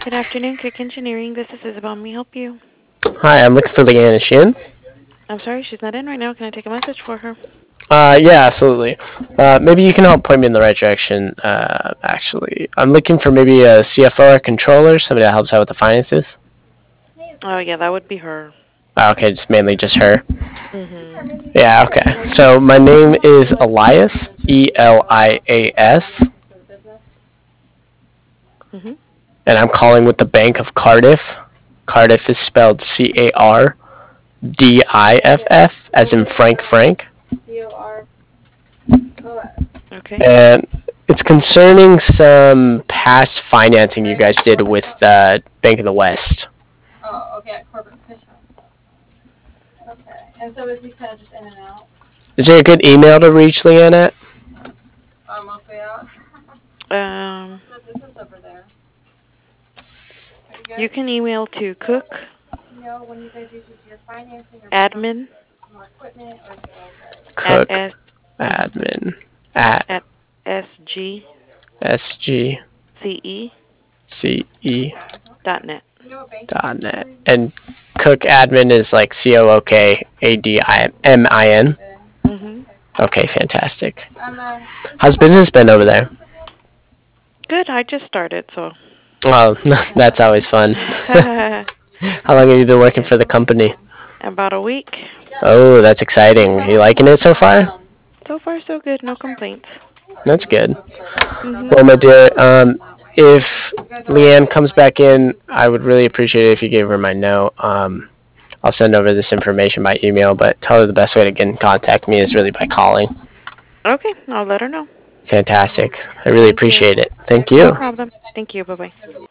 Good afternoon, Cook Engineering. This is Isabel. May I help you? Hi, I'm looking for Leanna Shin. I'm sorry, she's not in right now. Can I take a message for her? Yeah, absolutely. Maybe you can help point me in the right direction. Actually, I'm looking for maybe a CFO or controller, somebody that helps out with the finances. Oh, yeah, that would be her. Okay, just mainly just her. Mm-hmm. Yeah, okay. So my name is Elias, Elias, Mm-hmm. and I'm calling with the Bank of Cardiff. Cardiff is spelled Cardiff, as in Frank. Okay. And it's concerning some past financing you guys did with Bank of the West. Is there a good email to reach Leanne at? Um, you can email to cookadmin at Cook s admin at at sgce sgce.net. And Cook admin is like COOKADIMIN. Mm-hmm. Okay, fantastic. How's business been over there? Good. I just started, so. Well, that's always fun. How long have you been working for the company? About a week. Oh, that's exciting. Are you liking it so far? So far, so good. No complaints. That's good. Mm-hmm. Well, my dear, if Leanne comes back in, I would really appreciate it if you gave her my note. I'll send over this information by email, but tell her the best way to get in contact me is really by calling. Okay, I'll let her know. Fantastic. I really Thank you. appreciate it. Thank No you. problem. Thank you. Bye-bye.